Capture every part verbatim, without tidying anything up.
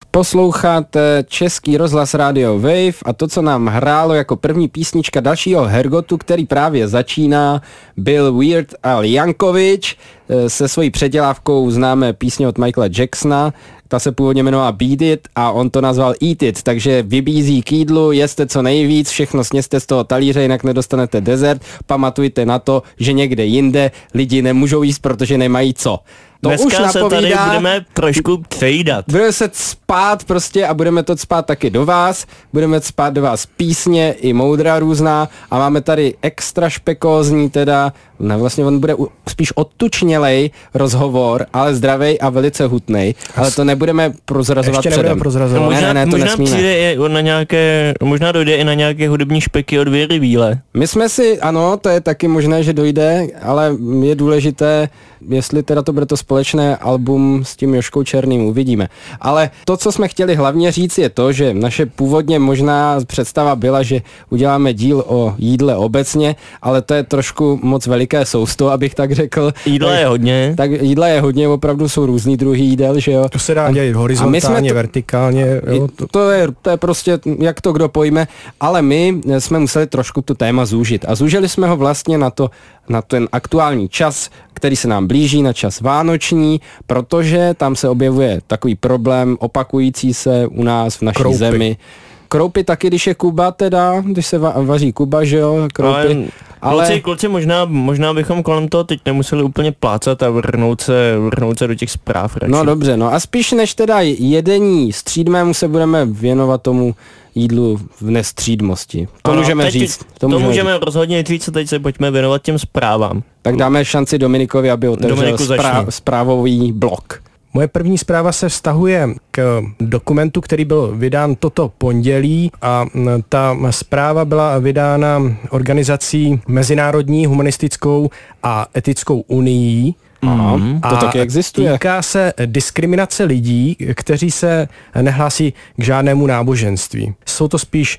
Posloucháte Český rozhlas Radio Wave a to, co nám hrálo jako první písnička dalšího Hergotu, který právě začíná, byl Weird Al Yankovic se svojí předělávkou známé písně od Michaela Jacksona. Ta se původně jmenovala Beat It a on to nazval Eat It, takže vybízí k jídlu, jeste co nejvíc, všechno sněste z toho talíře, jinak nedostanete dezert. Pamatujte na to, že někde jinde lidi nemůžou jíst, protože nemají co. To Dneska už napovídá, se tady budeme trošku přejídat. Budeme se spát prostě a budeme to spát taky do vás. Budeme spát do vás písně i moudra různá a máme tady extra špekózní teda, ne, vlastně on bude spíš odtučnělej rozhovor, ale zdravej a velice hutnej, ale to nebudeme prozrazovat Ještě předem. prozrazovat. No, možná, ne, ne, ne, to možná nesmíme. přijde i na nějaké, možná dojde i na nějaké hudební špeky od Věry Víle. My jsme si, ano, to je taky možné, že dojde, ale je důležité, jestli teda to bude to společné album s tím Jožkou Černým, uvidíme. Ale to, co jsme chtěli hlavně říct, je to, že naše původně možná představa byla, že uděláme díl o jídle obecně, ale to je trošku moc veliké sousto, abych tak řekl. Jídla je hodně. Tak jídla je hodně, opravdu jsou různý druhy jídel, že jo. To se dá dělat horizontálně, to, vertikálně. Jo, to... To, je, to je prostě, jak to kdo pojme, ale my jsme museli trošku tu téma zúžit a zúžili jsme ho vlastně na to, na ten aktuální čas, který se nám blíží, na čas vánoční, protože tam se objevuje takový problém opakující se u nás v naší Kroupy. zemi. Kroupy taky, když je Kuba teda, když se va- vaří Kuba, že jo, kroupy. Ale, ale... Kluci, kluci možná, možná bychom kolem toho teď nemuseli úplně plácat a vrhnout se, vrhnout se do těch zpráv radši. No dobře, no a spíš než teda jedení střídmému se budeme věnovat tomu jídlu v nestřídmosti. To ano, můžeme teď, říct. To, to můžeme, můžeme říct. rozhodně říct, a teď se pojďme věnovat těm zprávám. Tak dáme šanci Dominikovi, aby otevřel správ, zprávový blok. Moje první zpráva se vztahuje k dokumentu, který byl vydán toto pondělí a ta zpráva byla vydána organizací Mezinárodní humanistickou a etickou unii. Aha, to a taky existuje. Týká se diskriminace lidí, kteří se nehlásí k žádnému náboženství. Jsou to spíš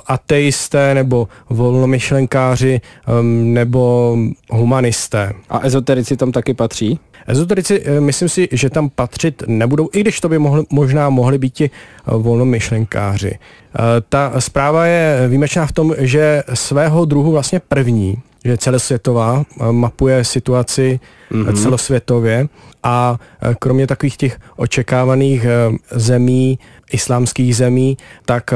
ateisté nebo volnomyšlenkáři nebo humanisté. A ezoterici tam taky patří? Ezoterici, myslím si, že tam patřit nebudou, i když to by mohli, možná mohli být ti volnomyšlenkáři. Ta zpráva je výjimečná v tom, že svého druhu vlastně první, že je celosvětová, mapuje situaci mm-hmm. celosvětově a kromě takových těch očekávaných zemí, islámských zemí, tak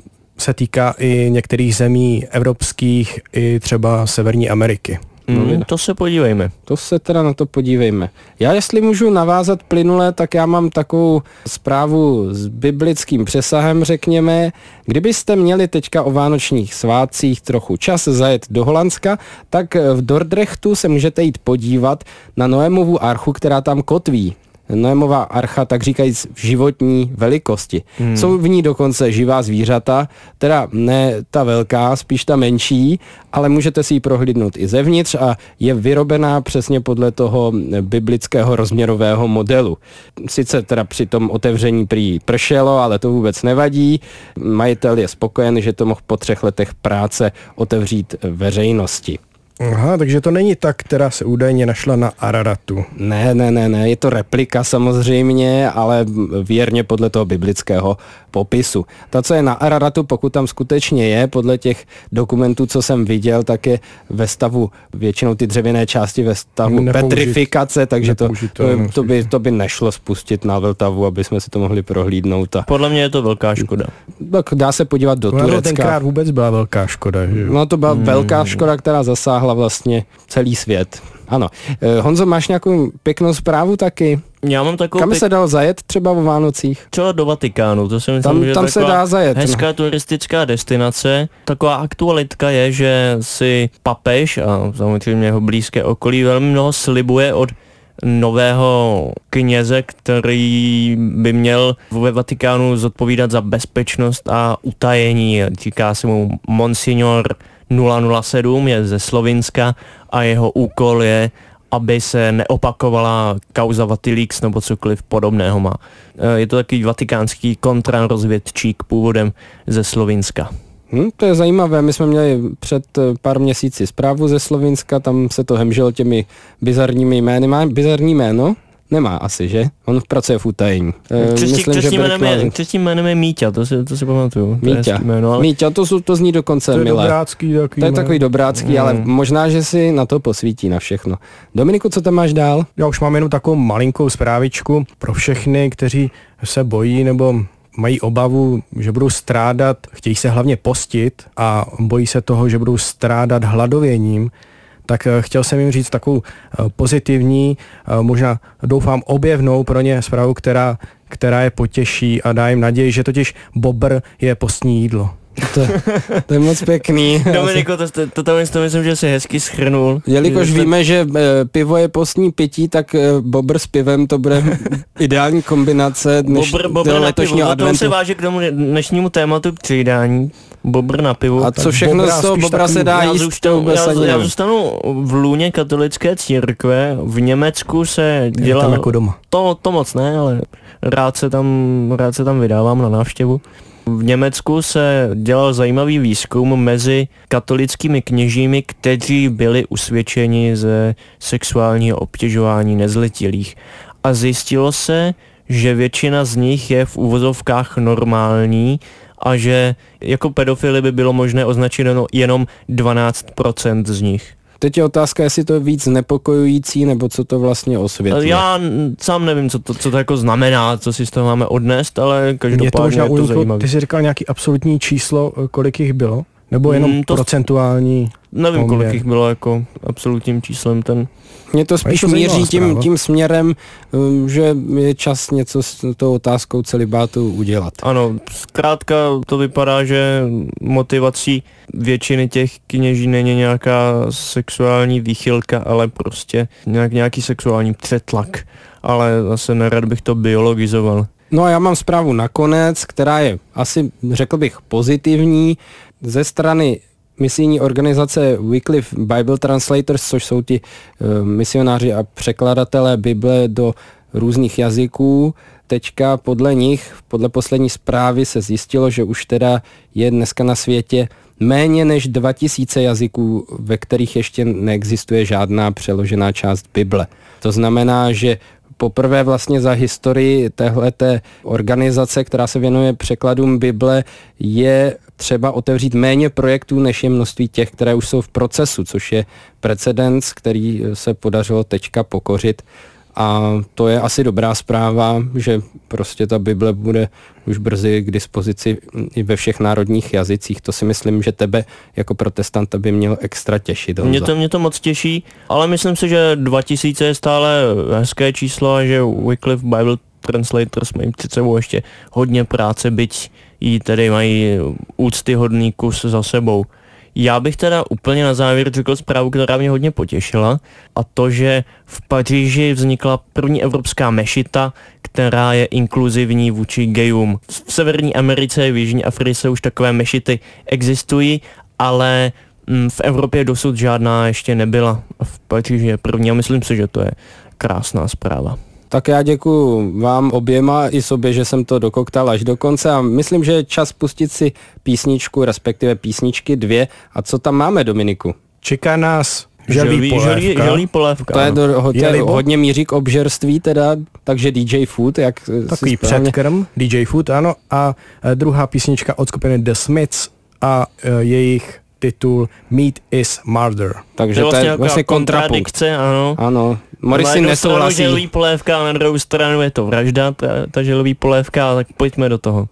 se týká i některých zemí evropských, i třeba Severní Ameriky. Mm, to se podívejme. To se teda na to podívejme. Já jestli můžu navázat plynule, tak já mám takovou zprávu s biblickým přesahem, řekněme. Kdybyste měli teďka o vánočních svátcích trochu čas zajet do Holandska, tak v Dordrechtu se můžete jít podívat na Noémovu archu, která tam kotví. Noémova archa, tak říkajíc, v životní velikosti. Hmm. Jsou v ní dokonce živá zvířata, teda ne ta velká, spíš ta menší, ale můžete si ji prohlídnout i zevnitř a je vyrobená přesně podle toho biblického rozměrového modelu. Sice teda při tom otevření prý pršelo, ale to vůbec nevadí. Majitel je spokojen, že to mohl po třech letech práce otevřít veřejnosti. Aha, takže to není ta, která se údajně našla na Araratu. Ne, ne, ne, ne, je to replika samozřejmě, ale věrně podle toho biblického popisu. Ta, co je na Araratu, pokud tam skutečně je, podle těch dokumentů, co jsem viděl, tak je ve stavu, většinou ty dřevěné části ve stavu Nepoužit, petrifikace, takže to, to, to, by, to by nešlo spustit na Vltavu, aby jsme si to mohli prohlídnout. A... Podle mě je to velká škoda. Tak dá se podívat do no, Turecka. Tenkrát vůbec byla velká škoda. Že? No to byla hmm. velká škoda, která zasáhla vlastně celý svět. Ano. Honzo, máš nějakou pěknou zprávu taky? Já mám takovou... Kam pěk... se dal zajet třeba o Vánocích? Třeba do Vatikánu, to si myslím, tam, že tam se dá zajet. Hezká no. turistická destinace. Taková aktualitka je, že si papež a samozřejmě jeho blízké okolí velmi mnoho slibuje od nového kněze, který by měl ve Vatikánu zodpovídat za bezpečnost a utajení. Říká se mu Monsignor nula nula sedm, je ze Slovinska a jeho úkol je, aby se neopakovala kauza Vatilix nebo cokoliv podobného má. Je to takový vatikánský kontrarozvědčík původem ze Slovinska. Hmm, to je zajímavé, my jsme měli před pár měsíci zprávu ze Slovinska, tam se to hemželo těmi bizarními jmény. Má bizarní jméno? Nemá asi, že? On pracuje v utajení. Křestním jménem je Míťa, to si, to si pamatuju. Míťa, jméno, ale... Míťa, to, jsou, to zní dokonce to je milé. Dobrácký, takový to je takový dobrácký, mm. ale možná, že si na to posvítí na všechno. Dominiku, co tam máš dál? Já už mám jenom takovou malinkou zprávičku pro všechny, kteří se bojí nebo mají obavu, že budou strádat, chtějí se hlavně postit a bojí se toho, že budou strádat hladověním. Tak chtěl jsem jim říct takovou pozitivní, možná doufám objevnou pro ně zprávu, která, která je potěší a dá jim naději, že totiž bobr je postní jídlo. To, to je moc pěkný. Dominiko, to, to, to, to, to myslím, že si hezky schrnul. Jelikož že víme, že e, pivo je postní pití, tak e, bobr s pivem to bude ideální kombinace dneš, bobr, bobr letošního adventu. To se váže k tomu dnešnímu tématu přijídání. Bobr na pivu. A co všechno z toho bobra se dá jíst? Zůstanu, já, já zůstanu v lůně katolické církve. V Německu se dělá... Tam jako doma. To, to moc ne, ale rád se, tam, rád se tam vydávám na návštěvu. V Německu se dělal zajímavý výzkum mezi katolickými kněžími, kteří byli usvědčeni ze sexuálního obtěžování nezletilých. A zjistilo se, že většina z nich je v uvozovkách normální a že jako pedofily by bylo možné označit jenom dvanáct procent z nich. Teď je otázka, jestli to je víc znepokojující, nebo co to vlastně osvětluje. Já sám nevím, co to, co to jako znamená, co si z toho máme odnést, ale každopádně je to, je to zajímavé. Ty jsi říkal nějaký absolutní číslo, kolik jich bylo? Nebo jenom mm, to procentuální? Nevím, poměr. Kolik jich bylo jako absolutním číslem ten. Mně to spíš to míří tím, tím směrem, že je čas něco s tou otázkou celibátu udělat. Ano, zkrátka to vypadá, že motivací většiny těch kněží není nějaká sexuální výchylka, ale prostě nějak, nějaký sexuální přetlak. Ale zase nerad bych to biologizoval. No a já mám zprávu nakonec, která je asi, řekl bych, pozitivní. Ze strany misijní organizace Wycliffe Bible Translators, což jsou ti uh, misionáři a překladatelé Bible do různých jazyků. Teďka podle nich, podle poslední zprávy se zjistilo, že už teda je dneska na světě méně než dva tisíce jazyků, ve kterých ještě neexistuje žádná přeložená část Bible. To znamená, že poprvé vlastně za historii téhleté organizace, která se věnuje překladům Bible, je třeba otevřít méně projektů, než je množství těch, které už jsou v procesu, což je precedens, který se podařilo teďka pokořit. A to je asi dobrá zpráva, že prostě ta Bible bude už brzy k dispozici i ve všech národních jazycích. To si myslím, že tebe jako protestanta by mělo extra těšit. Mě to, mě to moc těší, ale myslím si, že dva tisíce je stále hezké číslo a že Wycliffe Bible Translators mají před sebou ještě hodně práce, byť jí tedy mají úctyhodný kus za sebou. Já bych teda úplně na závěr řekl zprávu, která mě hodně potěšila, a to, že v Paříži vznikla první evropská mešita, která je inkluzivní vůči gayům. V Severní Americe, v Jižní Africe už takové mešity existují, ale v Evropě dosud žádná ještě nebyla. V Paříži je první a myslím si, že to je krásná zpráva. Tak já děkuju vám oběma i sobě, že jsem to dokoktal až do konce a myslím, že je čas pustit si písničku, respektive písničky dvě. A co tam máme, Dominiku? Čeká nás želví polévka. Želví polévka. To je, do, ho, to je hodně míří k obžerství teda, takže D J Food, jak takový předkrm, D J Food, ano. A druhá písnička od skupiny The Smiths a jejich titul Meat is Murder. Takže to je vlastně, vlastně kontrapunkt. Ano. Ano. Morrissey nesouhlasí. Želví polévka a na druhou stranu je to vražda, ta, ta želví polévka, tak pojďme do toho.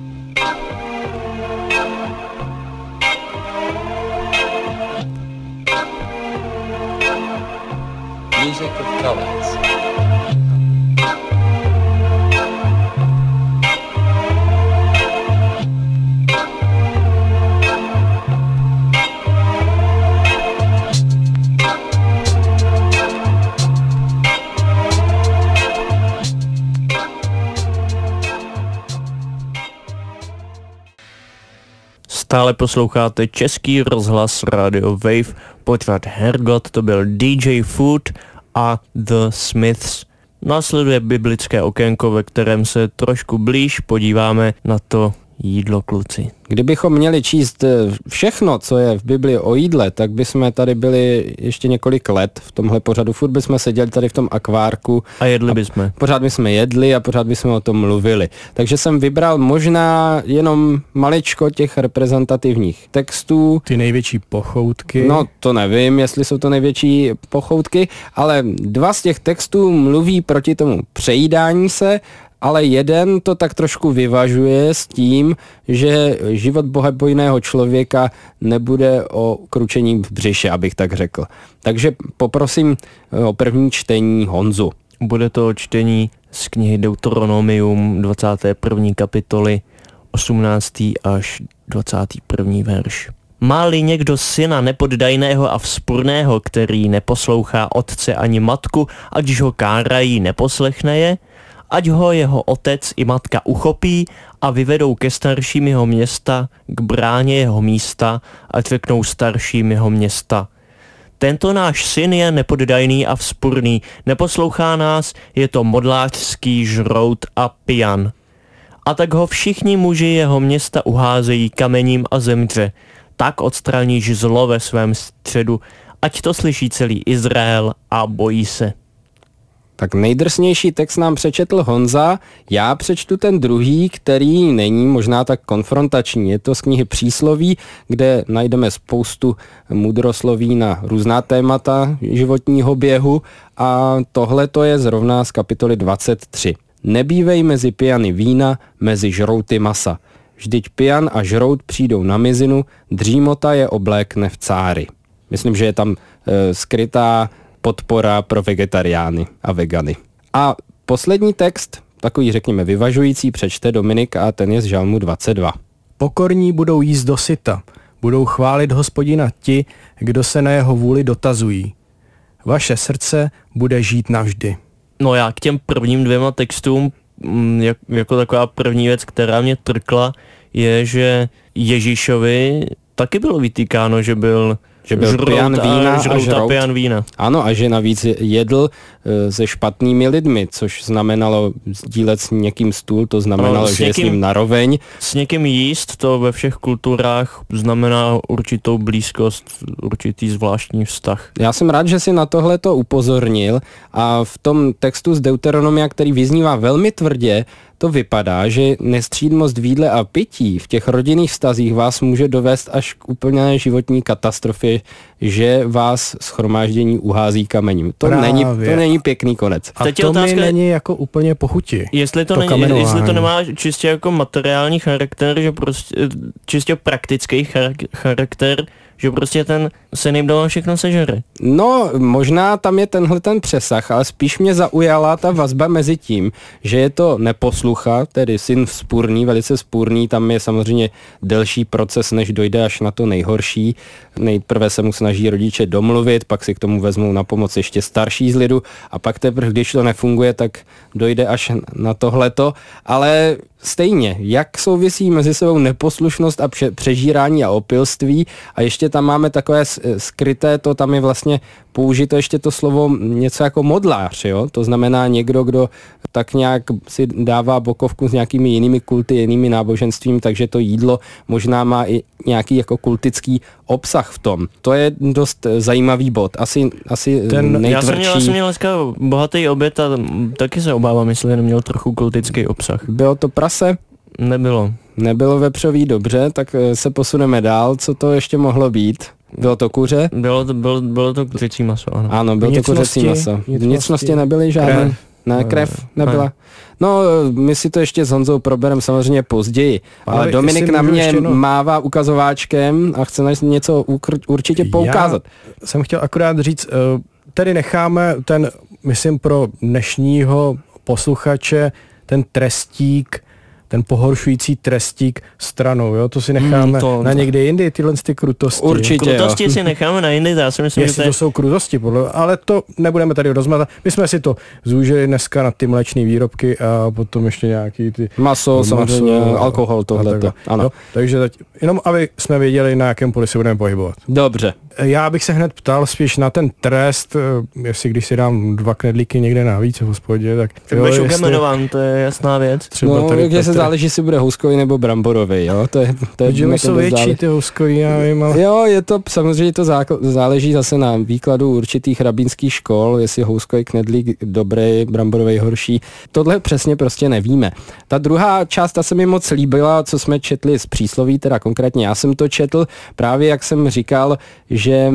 Music of colors. Stále posloucháte Český rozhlas Radio Wave, pořad Hergot, to byl D J Food a The Smiths. Následuje biblické okénko, ve kterém se trošku blíž podíváme na to, jídlo, kluci. Kdybychom měli číst všechno, co je v Bibli o jídle, tak bychom tady byli ještě několik let v tomhle pořadu. Furt bychom seděli tady v tom akvárku. A jedli bychom. Pořád bychom jedli a pořád bychom o tom mluvili. Takže jsem vybral možná jenom maličko těch reprezentativních textů. Ty největší pochoutky. No to nevím, jestli jsou to největší pochoutky, ale dva z těch textů mluví proti tomu přejídání se, ale jeden to tak trošku vyvažuje s tím, že život bohabojného člověka nebude o kručení v břiše, abych tak řekl. Takže poprosím o první čtení Honzu. Bude to čtení z knihy Deuteronomium dvacáté první kapitoly osmnáctý až dvacátý první verš. Má-li někdo syna nepoddajného a vzpurného, který neposlouchá otce ani matku, ať ho kárají, neposlechne je, ať ho jeho otec i matka uchopí a vyvedou ke starším jeho města, k bráně jeho místa a řeknou starším jeho města. Tento náš syn je nepoddajný a vzpurný, neposlouchá nás, je to modlářský žrout a pijan. A tak ho všichni muži jeho města uházejí kamením a zemře. Tak odstraníš zlo ve svém středu, ať to slyší celý Izrael a bojí se. Tak nejdrsnější text nám přečetl Honza, já přečtu ten druhý, který není možná tak konfrontační. Je to z knihy Přísloví, kde najdeme spoustu mudrosloví na různá témata životního běhu a tohle to je zrovna z kapitoly dvacet tři. Nebývej mezi pijany vína, mezi žrouty masa. Vždyť pijan a žrout přijdou na mizinu, dřímota je oblékne v cáry. Myslím, že je tam e, skrytá podpora pro vegetariány a vegany. A poslední text, takový řekněme vyvažující, přečte Dominik a ten je z Žalmu dvacet dva. Pokorní budou jíst dosyta, budou chválit Hospodina ti, kdo se na jeho vůli dotazují. Vaše srdce bude žít navždy. No já k těm prvním dvěma textům, jak, jako taková první věc, která mě trkla, je, že Ježíšovi taky bylo vytýkáno, že byl Že byl pijan vína a, a žrout. pijan vína. Ano, a že navíc jedl e, se špatnými lidmi, což znamenalo sdílet s někým stůl, to znamenalo, no, že někým, je s ním naroveň. S někým jíst, to ve všech kulturách znamená určitou blízkost, určitý zvláštní vztah. Já jsem rád, že si na tohle to upozornil a v tom textu z Deuteronomia, který vyznívá velmi tvrdě, to vypadá, že nestřídmost v jídle a pití v těch rodinných vztazích vás může dovést až k úplné životní katastrofě, že vás shromáždění uhází kamením. To, není, to není pěkný konec. A to mi není jako úplně pochuti. Jestli to, to, není, jestli to nemá čistě jako materiální charakter, že prostě čistě praktický charakter, že prostě ten se jim doma všechno sežere. No, možná tam je tenhle ten přesah, ale spíš mě zaujala ta vazba mezi tím, že je to neposlucha, tedy syn vzpurný, velice vzpurný, tam je samozřejmě delší proces, než dojde až na to nejhorší. Nejprve se mu snaží rodiče domluvit, pak si k tomu vezmou na pomoc ještě starší z lidu a pak teprve, když to nefunguje, tak dojde až na tohleto, ale stejně, jak souvisí mezi sebou neposlušnost a pře- přežírání a opilství a ještě tam máme takové skryté, to tam je vlastně použito ještě to slovo něco jako modlář, jo? To znamená někdo, kdo tak nějak si dává bokovku s nějakými jinými kulty, jinými náboženstvím, takže to jídlo možná má i nějaký jako kultický obsah v tom. To je dost zajímavý bod, asi, asi Ten, nejtvrdší. Já jsem měl, já jsem měl dneska bohatý oběd a taky se obávám, jestli neměl trochu kultický obsah. Bylo to prase? Nebylo. Nebylo vepřový, dobře, tak se posuneme dál, co to ještě mohlo být? Bylo to kuře? Bylo to, bylo, bylo to kuřecí maso, ano. Ano, bylo to kuřecí maso. Vnitřnosti nebyly žádné? Krev. Ne, krev nebyla. Ne. No, my si to ještě s Honzou probereme samozřejmě později, ale, ale Dominik na mě no... mává ukazováčkem a chce nás něco ukr- určitě poukázat. Já jsem chtěl akorát říct, tedy necháme ten, myslím pro dnešního posluchače, ten trestík, ten pohoršující trestík stranou, jo, to si necháme hmm, to, na někdy jindy, tyhle ty krutosti. Určitě, krutosti jo. si necháme na jindy, já si myslím, Jestli že to, je... to jsou krutosti, podle, ale to nebudeme tady rozmatat. My jsme si to zúžili dneska na ty mléčné výrobky a potom ještě nějaký ty... Maso, samozřejmě, maso, alkohol, tohleto. Ano. Jo, takže teď, jenom aby jsme věděli, na jakém poli se budeme pohybovat. Dobře. já bych se hned ptal spíš na ten trest, jestli když si dám dva knedlíky někde navíc v hospodě, tak... Tak budeš ukamenován, to je jasná věc. Třeba no, takže se záleží, jestli bude houskový nebo bramborový, jo? To je, to je, to jsou větší záleží. Ty houskový, já vím, ale... Jo, je to, samozřejmě to záleží zase na výkladu určitých rabínských škol, jestli houskový knedlík dobrý, bramborový horší. Tohle přesně prostě nevíme. Ta druhá část, ta se mi moc líbila, co jsme četli z přísloví, teda konkrétně já jsem to četl, právě jak jsem říkal, že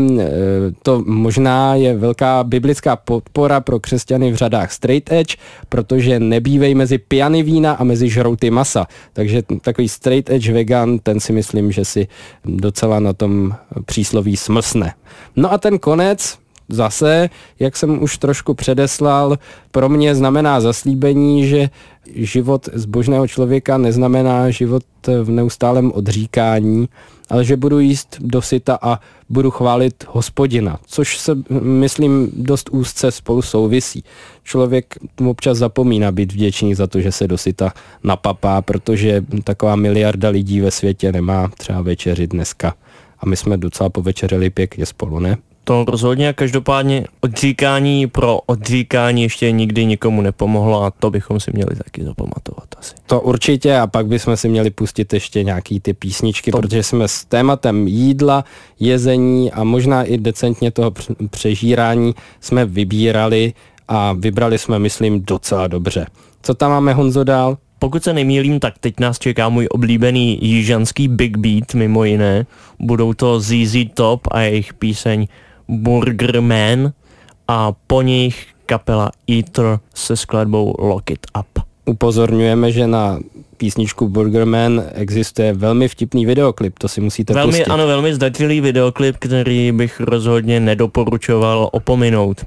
to možná je velká biblická podpora pro křesťany v řadách straight edge, protože nebývej mezi pijany vína a mezi žrouty masa. Takže takový straight edge vegan, ten si myslím, že si docela na tom přísloví smlsne. No a ten konec, zase, jak jsem už trošku předeslal, pro mě znamená zaslíbení, že život zbožného člověka neznamená život v neustálém odříkání, ale že budu jíst dosyta a budu chválit Hospodina, což se, myslím, dost úzce spolu souvisí. Člověk občas zapomíná být vděčný za to, že se dosyta napapá, protože taková miliarda lidí ve světě nemá třeba večeři dneska. A my jsme docela povečeřili pěkně spolu, ne? To rozhodně, každopádně odříkání pro odříkání ještě nikdy nikomu nepomohlo a to bychom si měli taky zapamatovat asi. To určitě a pak bychom si měli pustit ještě nějaký ty písničky, to... protože jsme s tématem jídla, jezení a možná i decentně toho přežírání jsme vybírali a vybrali jsme, myslím, docela dobře. Co tam máme, Honzo, dál? Pokud se nemýlím, tak teď nás čeká můj oblíbený jižanský Big Beat, mimo jiné. Budou to Z Z Top a jejich píseň Burger Man a po nich kapela Eater se skladbou Lock It Up. Upozorňujeme, že na písničku Burger Man existuje velmi vtipný videoklip, to si musíte velmi, pustit. Ano, velmi zdařilý videoklip, který bych rozhodně nedoporučoval opominout.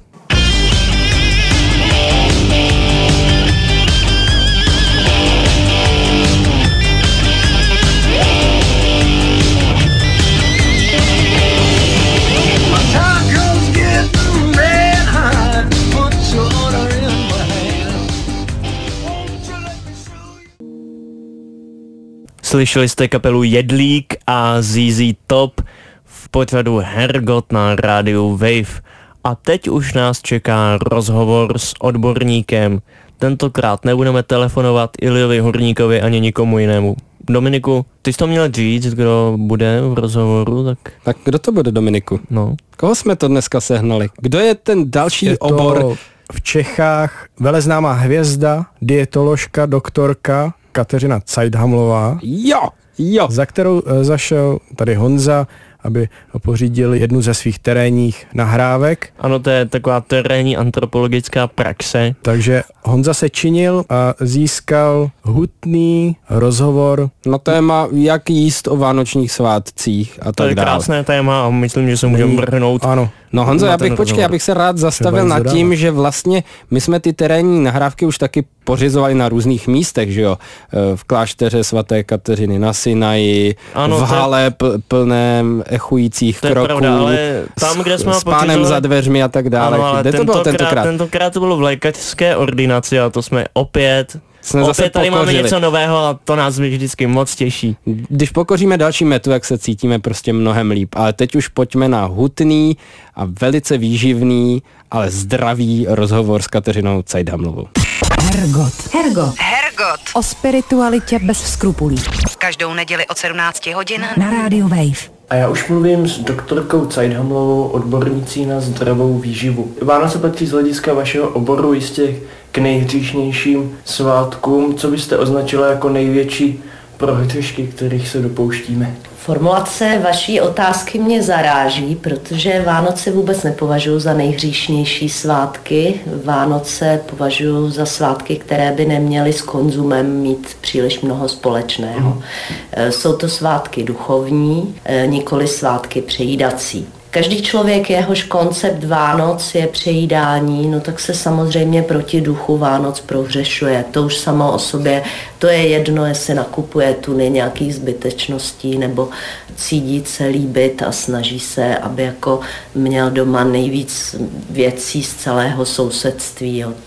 Slyšeli jste kapelu Jedlík a Z Z Top v pořadu Hergot na rádiu Wave. A teď už nás čeká rozhovor s odborníkem. Tentokrát nebudeme telefonovat Iliovi Horníkovi ani nikomu jinému. Dominiku, ty jsi to měl říct, kdo bude v rozhovoru, tak... Tak kdo to bude, Dominiku? No. Koho jsme to dneska sehnali? Kdo je ten další je obor? V Čechách veleznámá hvězda, dietoložka, doktorka Kateřina Cajdhamlová. Jo, jo. Za kterou zašel tady Honza, aby pořídil jednu ze svých terénních nahrávek. Ano, to je taková terénní antropologická praxe. Takže Honza se činil a získal hutný rozhovor na téma, jak jíst o vánočních svátcích a tak dále. To je krásné téma a myslím, že se můžeme vrhnout. Ano. No Honzo, já bych počkej, já bych se rád zastavil nad tím, že vlastně my jsme ty terénní nahrávky už taky pořizovali na různých místech, že jo? V klášteře svaté Kateřiny na Sinaji, ano, v hale pl- plném echujících to kroků, pravda, ale tam, kde jsme s pánem pořizovali... za dveřmi a tak dále. Ano, ale kde to tentokrát, bylo tentokrát? Tentokrát to bylo v lékařské ordinaci a to jsme opět... Jsme Opět zase tady pokořili. máme něco nového a to nás vždycky moc těší. Když pokoříme další metu, jak se cítíme prostě mnohem líp. Ale teď už pojďme na hutný a velice výživný, ale zdravý rozhovor s Kateřinou Cajdhamlovou. Hergot. Hergot. Hergot. O spiritualitě bez skrupulí. Každou neděli od sedmnácti hodin na rádiu Wave. A já už mluvím s doktorkou Cajdhamlovou, odbornicí na zdravou výživu. Vánoce patří z hlediska vašeho oboru jistě k nejhříšnějším svátkům. Co byste označila jako největší prohřešky, kterých se dopouštíme? Formulace vaší otázky mě zaráží, protože Vánoce vůbec nepovažuji za nejhříšnější svátky. Vánoce považuji za svátky, které by neměly s konzumem mít příliš mnoho společného. Mm. Jsou to svátky duchovní, nikoli svátky přejídací. Každý člověk, jehož koncept Vánoc je přejídání, no tak se samozřejmě proti duchu Vánoc prohřešuje. To už samo o sobě, to je jedno, jestli nakupuje tuny nějakých zbytečností nebo cídí se líbit a snaží se, aby jako měl doma nejvíc věcí z celého sousedství. Jo. To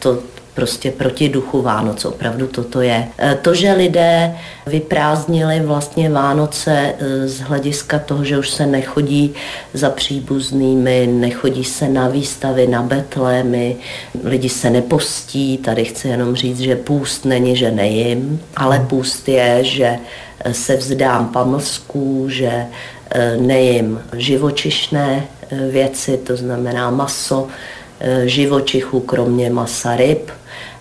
prostě proti duchu Vánoc, opravdu toto je. To, že lidé vyprázdnili vlastně Vánoce z hlediska toho, že už se nechodí za příbuznými, nechodí se na výstavy, na betlémy, lidi se nepostí, tady chci jenom říct, že půst není, že nejím, ale půst je, že se vzdám pamlsků, že nejím živočišné věci, to znamená maso, živočichů, kromě masa, ryb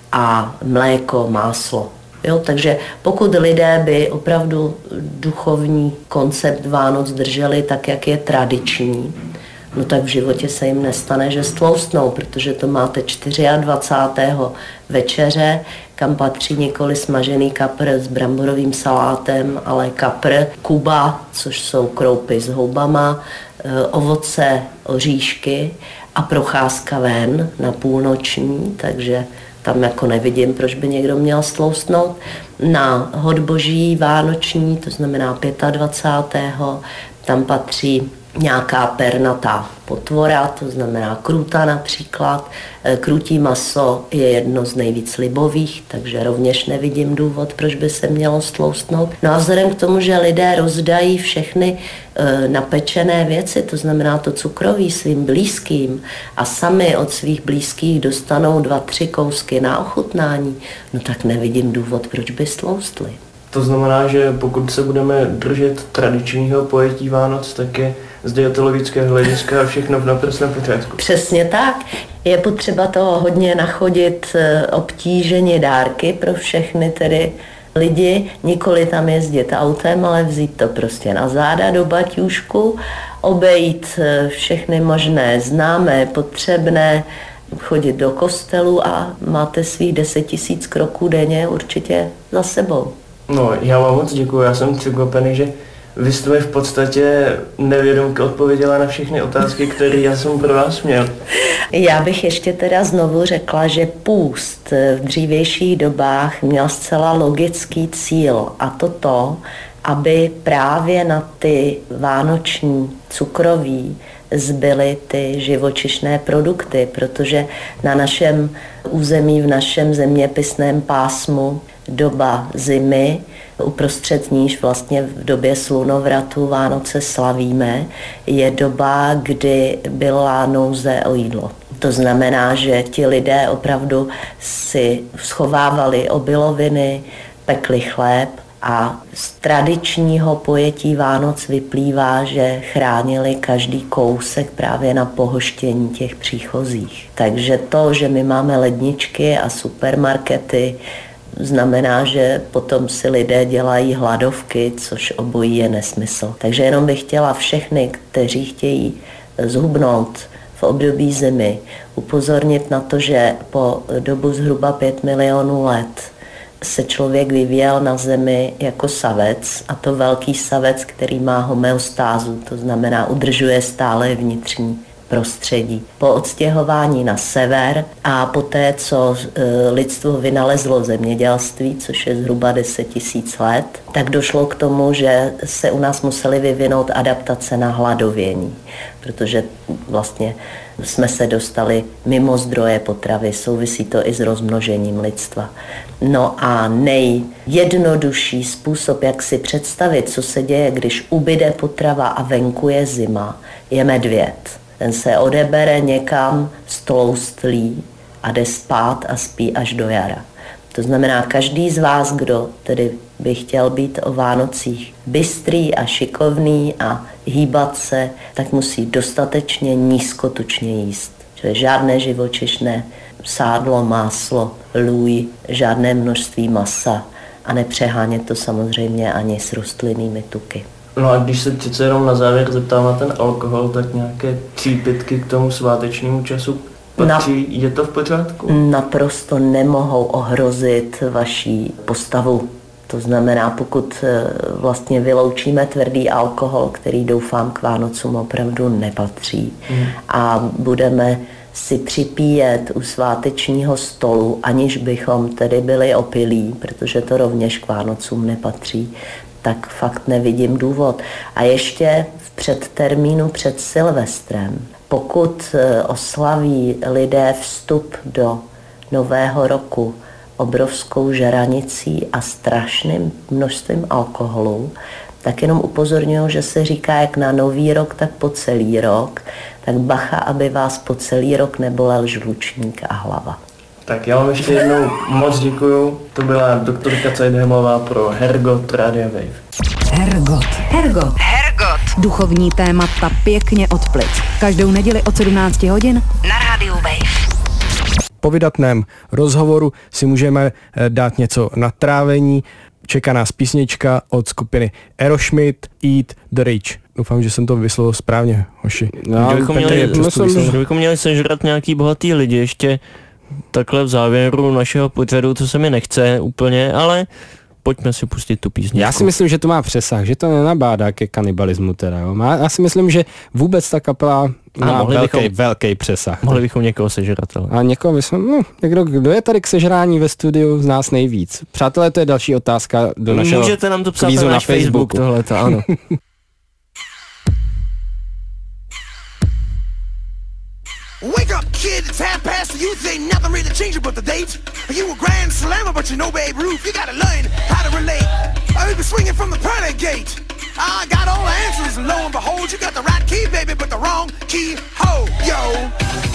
a mléko, máslo. Jo, takže pokud lidé by opravdu duchovní koncept Vánoc drželi tak, jak je tradiční, no tak v životě se jim nestane, že stloustnou, protože to máte dvacátého čtvrtého večeře, kam patří nikoli smažený kapr s bramborovým salátem, ale kapr, kuba, což jsou kroupy s houbama, ovoce, oříšky a procházka ven na půlnoční, takže tam jako nevidím, proč by někdo měl stloustnout. Na hod boží vánoční, to znamená dvacátého pátého tam patří nějaká pernatá potvora, to znamená krůta například. Krůtí maso je jedno z nejvíc libových, takže rovněž nevidím důvod, proč by se mělo stloustnout. No a vzhledem k tomu, že lidé rozdají všechny e, napečené věci, to znamená to cukroví svým blízkým a sami od svých blízkých dostanou dva, tři kousky na ochutnání, no tak nevidím důvod, proč by stloustli. To znamená, že pokud se budeme držet tradičního pojetí Vánoc, tak je z dietologického hlediska všechno v naprostém pořádku. Přesně tak. Je potřeba toho hodně nachodit obtíženě dárky pro všechny tedy lidi, nikoli tam jezdit autem, ale vzít to prostě na záda do baťůžku, obejít všechny možné známé, potřebné, chodit do kostelu a máte svých deset tisíc kroků denně určitě za sebou. No, já vám moc děkuji, já jsem překvapený, že vy jste mi v podstatě nevědomky odpověděla na všechny otázky, které já jsem pro vás měl. Já bych ještě teda znovu řekla, že půst v dřívějších dobách měl zcela logický cíl, a to to, aby právě na ty vánoční cukroví zbyly ty živočišné produkty, protože na našem území, v našem zeměpisném pásmu doba zimy, uprostřed níž vlastně v době slunovratu Vánoce slavíme, je doba, kdy byla nouze o jídlo. To znamená, že ti lidé opravdu si schovávali obiloviny, pekli chléb a z tradičního pojetí Vánoc vyplývá, že chránili každý kousek právě na pohoštění těch příchozích. Takže to, že my máme ledničky a supermarkety, znamená, že potom si lidé dělají hladovky, což obojí je nesmysl. Takže jenom bych chtěla všechny, kteří chtějí zhubnout v období zimy, upozornit na to, že po dobu zhruba pět milionů let se člověk vyvíjel na zemi jako savec, a to velký savec, který má homeostázu, to znamená udržuje stále vnitřní prostředí. Po odstěhování na sever a poté, co lidstvo vynalezlo zemědělství, což je zhruba deset tisíc let, tak došlo k tomu, že se u nás museli vyvinout adaptace na hladovění, protože vlastně jsme se dostali mimo zdroje potravy, souvisí to i s rozmnožením lidstva. No a nejjednodušší způsob, jak si představit, co se děje, když ubyde potrava a venku je zima, je medvěd. Ten se odebere někam, stloustlý a jde spát a spí až do jara. To znamená, každý z vás, kdo tedy by chtěl být o Vánocích bystrý a šikovný a hýbat se, tak musí dostatečně nízkotučně jíst. Čili žádné živočišné sádlo, máslo, lůj, žádné množství masa a nepřehánět to samozřejmě ani s rostlinnými tuky. No a když se přece jenom na závěr zeptám na ten alkohol, tak nějaké přípitky k tomu svátečnímu času patří, na, je to v pořádku? Naprosto nemohou ohrozit vaší postavu. To znamená, pokud vlastně vyloučíme tvrdý alkohol, který doufám k Vánocům opravdu nepatří, hmm. a budeme si připíjet u svátečního stolu, aniž bychom tedy byli opilí, protože to rovněž k Vánocům nepatří, tak fakt nevidím důvod. A ještě v předtermínu před Silvestrem, pokud oslaví lidé vstup do nového roku obrovskou žranicí a strašným množstvím alkoholu, tak jenom upozorňuji, že se říká jak na nový rok, tak po celý rok, tak bacha, aby vás po celý rok nebolel žlučník a hlava. Tak já vám ještě jednou moc děkuju. To byla doktorka Cajdhemová pro Hergot Radio Wave. Hergot. Hergot. Hergot. Duchovní témata pěkně od plic. Každou neděli od sedmnácti hodin Na rádiu Wave. Po vydatném rozhovoru si můžeme dát něco na trávení. Čeká nás písnička od skupiny Aerosmith, Eat the Rich. Doufám, že jsem to vyslovil správně, hoši. No, kdybychom měli, kdybychom měli sežrat nějaký bohatý lidi ještě takhle v závěru našeho pořadu, co se mi nechce úplně, ale pojďme si pustit tu písničku. Já si myslím, že to má přesah, že to nenabádá ke kanibalismu teda. Jo. Má, já si myslím, že vůbec ta kapela má velký, bychom, velký přesah. Mohli bychom někoho sežrat. Ale. A někoho bychom, no, někdo, kdo je tady k sežrání ve studiu z nás nejvíc? Přátelé, to je další otázka do našeho Můžete nám to psát kvízu na, na náš Facebook, Facebooku. tohleto, ano. Wake up, kid, it's half past the youth, ain't nothing really changing but the date. You a grand slammer, but you know Babe Ruth, you gotta learn how to relate. I've been swinging from the pearly gate. I got all the answers, and lo and behold, you got the right key, baby, but the wrong key, ho, yo.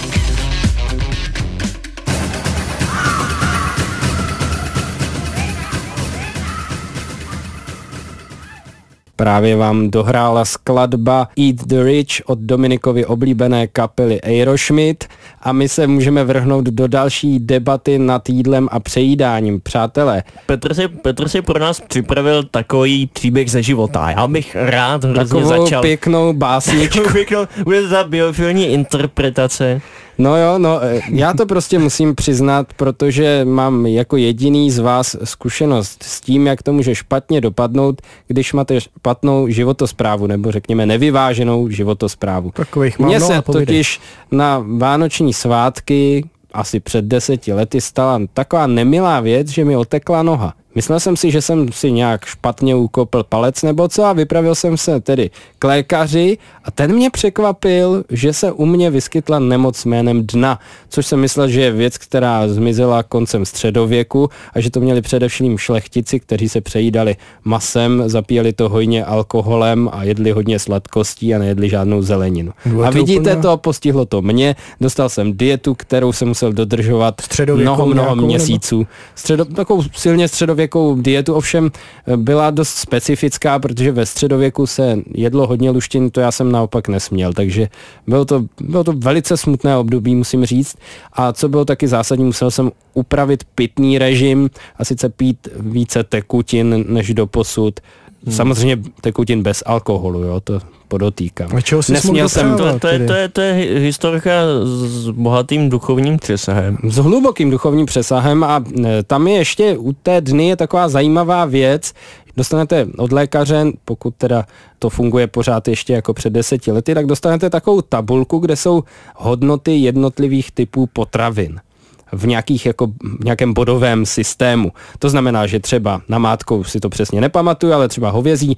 Právě vám dohrála skladba Eat the Rich od Dominikovy oblíbené kapely Aerosmith a my se můžeme vrhnout do další debaty nad jídlem a přejídáním. Přátelé. Petr si, Petr si pro nás připravil takový příběh ze života. Já bych rád hrozně Takovou začal. Takovou pěknou básničku. pěknou, bude to za biofilní interpretace. No jo, no já to prostě musím přiznat, protože mám jako jediný z vás zkušenost s tím, jak to může špatně dopadnout, když máte špatnou životosprávu, nebo řekněme nevyváženou životosprávu. Mně se totiž na vánoční svátky asi před deseti lety stala taková nemilá věc, že mi otekla noha. Myslel jsem si, že jsem si nějak špatně ukopl palec nebo co a vypravil jsem se tedy k lékaři a ten mě překvapil, že se u mě vyskytla nemoc jménem dna, což jsem myslel, že je věc, která zmizela koncem středověku a že to měli především šlechtici, kteří se přejídali masem, zapíjeli to hojně alkoholem a jedli hodně sladkostí a nejedli žádnou zeleninu. A vidíte úplně... to, postihlo to mě, dostal jsem dietu, kterou jsem musel dodržovat mnoho, mnoho měsíců. Středo, takovou silně středověkou dietu, ovšem byla dost specifická, protože ve středověku se jedlo hodně luštin, to já jsem naopak nesměl, takže bylo to, bylo to velice smutné období, musím říct. A co bylo taky zásadní, musel jsem upravit pitný režim a sice pít více tekutin než doposud. Hmm. Samozřejmě tekutin bez alkoholu, jo, to podotýkám. Nesměl jsem to, to, je, to, je, to je historka s bohatým duchovním přesahem. S hlubokým duchovním přesahem a tam je ještě u té dny je taková zajímavá věc. Dostanete od lékaře, pokud teda to funguje pořád ještě jako před deseti lety, tak dostanete takovou tabulku, kde jsou hodnoty jednotlivých typů potravin v nějakých jako v nějakém bodovém systému. To znamená, že třeba namátkou si to přesně nepamatuju, ale třeba hovězí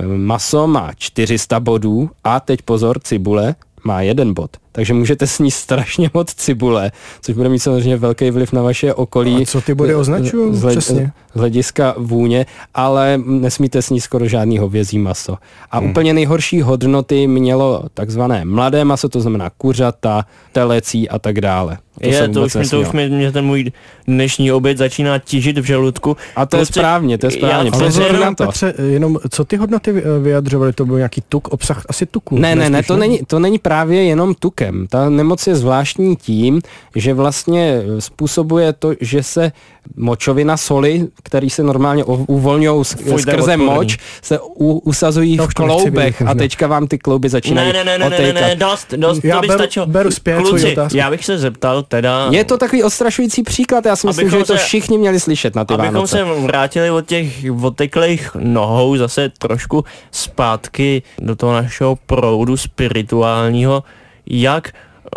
maso má čtyři sta bodů a teď pozor, cibule má jeden bod. Takže můžete sníst strašně moc cibule, což bude mít samozřejmě velký vliv na vaše okolí. A co ty body označují přesně? Z hlediska vůně, ale nesmíte sníst skoro žádný hovězí maso. A hmm. úplně nejhorší hodnoty mělo takzvané mladé maso, to znamená kuřata, telecí a tak dále. To, je, to, už mi, to už mi, mě ten můj dnešní oběd začíná tížit v žaludku. A to prostě, je správně, to je správně. Já, ale jenom, to. Petře, jenom co ty hodnoty vyjadřovaly, to byl nějaký tuk, obsah asi tuku? Ne, ne, ne, to není, to není právě jenom tukem. Ta nemoc je zvláštní tím, že vlastně způsobuje to, že se močovina, soli, který se normálně uvolňují skrze moč, se u, usazují v kloubech a teďka vám ty klouby začínají Ne, ne, ne, ne, ne, ne, dost, dost, já to by beru, stačilo. beru zpět Kluci, já bych se zeptal teda... Je to takový odstrašující příklad, já si myslím, že to všichni měli slyšet na ty abychom Vánoce. Abychom se vrátili od těch oteklých nohou zase trošku zpátky do toho našeho proudu spirituálního, jak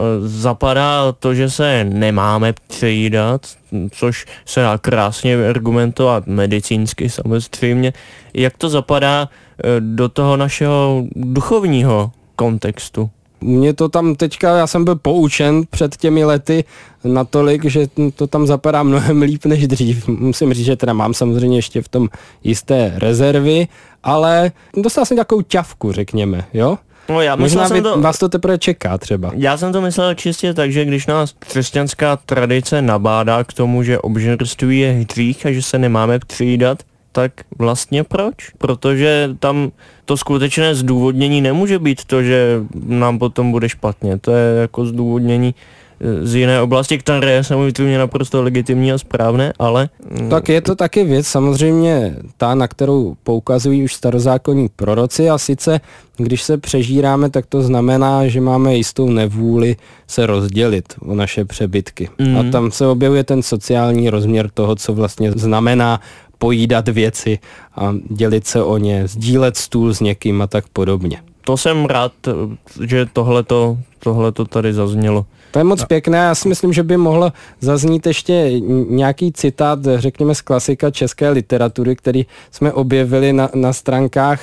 zapadá to, že se nemáme přejídat, což se dá krásně argumentovat medicínsky samozřejmě. Jak to zapadá do toho našeho duchovního kontextu? Mně to tam teďka, já jsem byl poučen před těmi lety natolik, že to tam zapadá mnohem líp než dřív. Musím říct, že teda mám samozřejmě ještě v tom jisté rezervy, ale dostal jsem takovou ťavku, řekněme, jo? No já Možná jsem to, vás to teprve čeká třeba. Já jsem to myslel čistě tak, že když nás křesťanská tradice nabádá k tomu, že obžerství je hřích a že se nemáme přijídat, tak vlastně proč? Protože tam to skutečné zdůvodnění nemůže být to, že nám potom bude špatně. To je jako zdůvodnění z jiné oblasti, které je samozřejmě naprosto legitimní a správné, ale... Tak je to taky věc, samozřejmě ta, na kterou poukazují už starozákonní proroci, a sice když se přežíráme, tak to znamená, že máme jistou nevůli se rozdělit o naše přebytky. Mm. A tam se objevuje ten sociální rozměr toho, co vlastně znamená pojídat věci a dělit se o ně, sdílet stůl s někým a tak podobně. To jsem rád, že tohleto, tohleto tady zaznělo. To je moc pěkné, já si myslím, že by mohlo zaznít ještě nějaký citát, řekněme z klasika české literatury, který jsme objevili na, na stránkách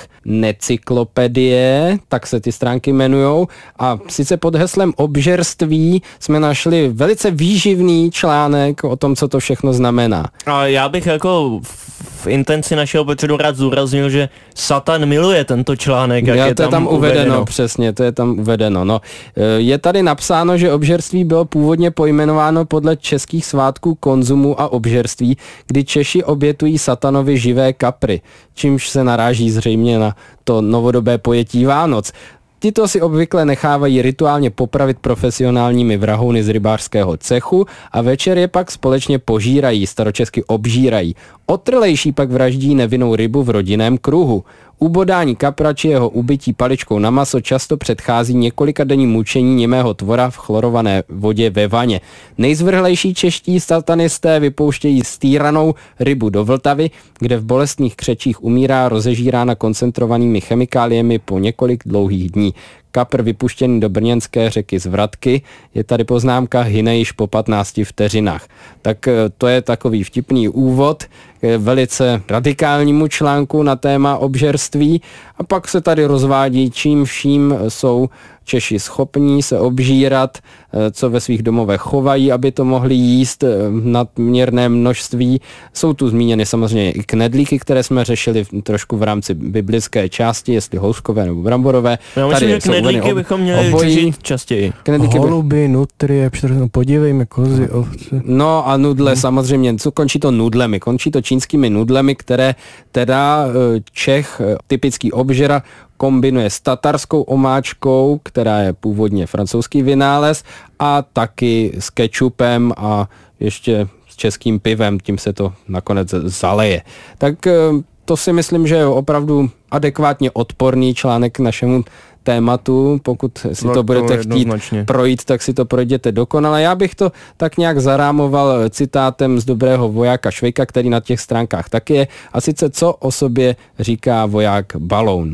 Necyklopedie, tak se ty stránky jmenujou, a sice pod heslem obžerství jsme našli velice výživný článek o tom, co to všechno znamená. A já bych jako v intenci našeho potřebu rád zdůraznil, že Satan miluje tento článek, jak Já, je to je tam, tam uvedeno, uvedeno. Přesně, to je tam uvedeno. No. Je tady napsáno, že obžerství bylo původně pojmenováno podle českých svátků konzumu a obžerství, kdy Češi obětují satanovi živé kapry, čímž se naráží zřejmě na to novodobé pojetí Vánoc. Tito si obvykle nechávají rituálně popravit profesionálními vrahouny z rybářského cechu a večer je pak společně požírají, staročesky obžírají. Otrlejší pak vraždí nevinnou rybu v rodinném kruhu. Ubodání kapra či jeho ubytí paličkou na maso často předchází několikadenní mučení němého tvora v chlorované vodě ve vaně. Nejzvrhlejší čeští satanisté vypouštějí stýranou rybu do Vltavy, kde v bolestných křečích umírá rozežírána koncentrovanými chemikáliemi po několik dlouhých dní. Kapr vypuštěný do brněnské řeky Zvratky, je tady poznámka, hyne již po patnácti vteřinách. Tak to je takový vtipný úvod k velice radikálnímu článku na téma obžerství, a pak se tady rozvádí, čím vším jsou Češi schopní se obžírat, co ve svých domovech chovají, aby to mohli jíst v nadměrné množství. Jsou tu zmíněny samozřejmě i knedlíky, které jsme řešili trošku v rámci biblické části, jestli houskové nebo bramborové. Já myslím, že knedlíky ob, bychom měli obojí, řešit častěji. Holuby, nutrie, podívejme, kozy, ovce. No a nudle hmm. samozřejmě, co končí to nudlemi? Končí to čínskými nudlemi, které teda Čech, typický obžera, kombinuje s tatarskou omáčkou, která je původně francouzský vynález, a taky s kečupem a ještě s českým pivem, tím se to nakonec zaleje. Tak to si myslím, že je opravdu adekvátně odporný článek k našemu tématu. Pokud si no, to budete to chtít projít, tak si to projděte dokonale. Já bych to tak nějak zarámoval citátem z Dobrého vojáka Švejka, který na těch stránkách taky je, a sice co o sobě říká voják Baloun.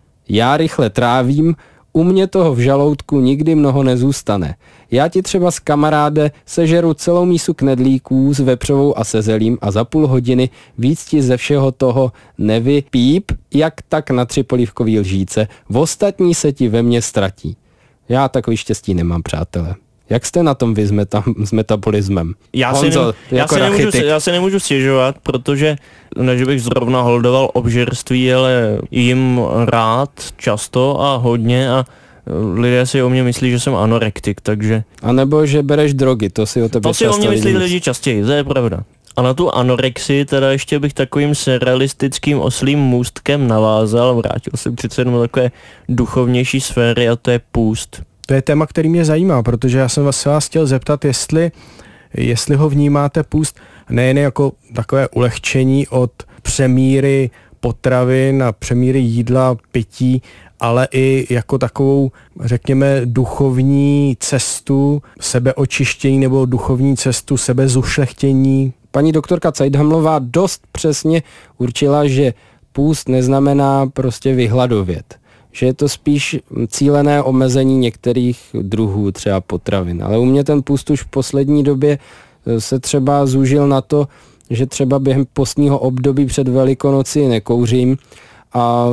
Já rychle trávím, u mě toho v žaloudku nikdy mnoho nezůstane. Já ti třeba s kamaráde sežeru celou mísu knedlíků s vepřovou a se zelím a za půl hodiny víc ti ze všeho toho nevypíp, jak tak na tři polívkový lžíce, v ostatní se ti ve mně ztratí. Já takový štěstí nemám, přátelé. Jak jste na tom vy s, meta, s metabolismem? Já, Honzo, si, ne, jako já, si nemůžu, já si nemůžu stěžovat, protože ne, že bych zrovna holdoval obžerství, ale jim rád, často a hodně, a lidé si o mě myslí, že jsem anorektik, takže... A nebo že bereš drogy, to si o tebe To si o mě myslí lidi, lidi častěji, to je pravda. A na tu anorexii teda ještě bych takovým surrealistickým oslým můstkem navázal, vrátil jsem přece jenom do takové duchovnější sféry, a to je půst. To je téma, který mě zajímá, protože já jsem vás, vás chtěl zeptat, jestli, jestli ho vnímáte půst nejen jako takové ulehčení od přemíry potravin a přemíry jídla, pití, ale i jako takovou, řekněme, duchovní cestu sebeočištění nebo duchovní cestu sebezušlechtění. Paní doktorka Cajdhamlová dost přesně určila, že půst neznamená prostě vyhladovět. Že je to spíš cílené omezení některých druhů třeba potravin. Ale u mě ten půst už v poslední době se třeba zúžil na to, že třeba během postního období před Velikonoci nekouřím, a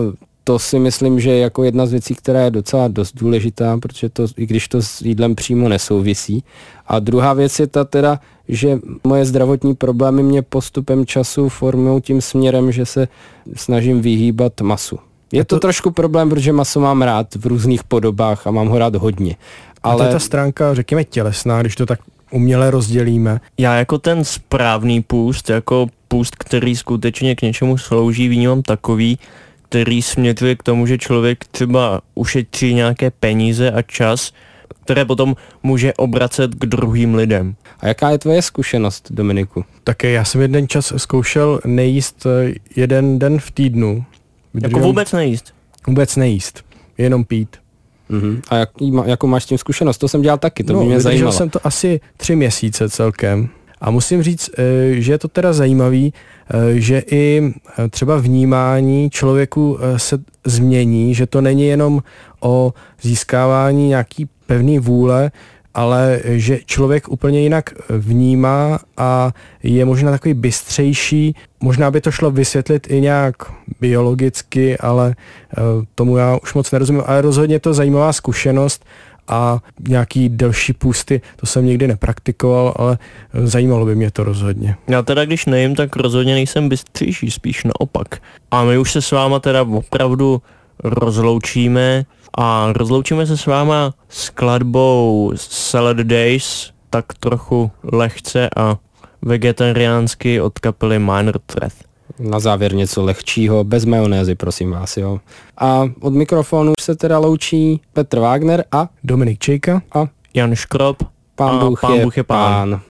to si myslím, že je jako jedna z věcí, která je docela dost důležitá, protože to, i když to s jídlem přímo nesouvisí. A druhá věc je ta teda, že moje zdravotní problémy mě postupem času formují tím směrem, že se snažím vyhýbat masu. Je to, to trošku problém, protože maso mám rád v různých podobách a mám ho rád hodně. Ale... A to je ta stránka, řekněme, tělesná, když to tak uměle rozdělíme. Já jako ten správný půst, jako půst, který skutečně k něčemu slouží, vnímám takový, který směřuje k tomu, že člověk třeba ušetří nějaké peníze a čas, které potom může obracet k druhým lidem. A jaká je tvoje zkušenost, Dominiku? Také já jsem jeden čas zkoušel nejíst jeden den v týdnu. Jako vůbec nejíst? Vůbec nejíst, jenom pít. Uh-huh. A jaký, jakou máš s tím zkušenost? To jsem dělal taky, to no, by mě zajímalo. jsem to asi tři měsíce celkem. A musím říct, že je to teda zajímavý, že i třeba vnímání člověku se změní, že to není jenom o získávání nějaký pevný vůle, ale že člověk úplně jinak vnímá a je možná takový bystřejší. Možná by to šlo vysvětlit i nějak biologicky, ale tomu já už moc nerozumím. Ale rozhodně to zajímavá zkušenost a nějaký delší půsty, to jsem nikdy nepraktikoval, ale zajímalo by mě to rozhodně. Já teda když nejím, tak rozhodně nejsem bystřejší, spíš naopak. A my už se s váma teda opravdu rozloučíme a rozloučíme se s váma skladbou Salad Days, tak trochu lehce a vegetariánsky od kapely Minor Threat. Na závěr něco lehčího, bez majonézy, prosím vás, jo. A od mikrofonu se teda loučí Petr Wagner a Dominik Čejka a Jan Škrob. Pán Bůh, pán je, Bůh je pán. pán.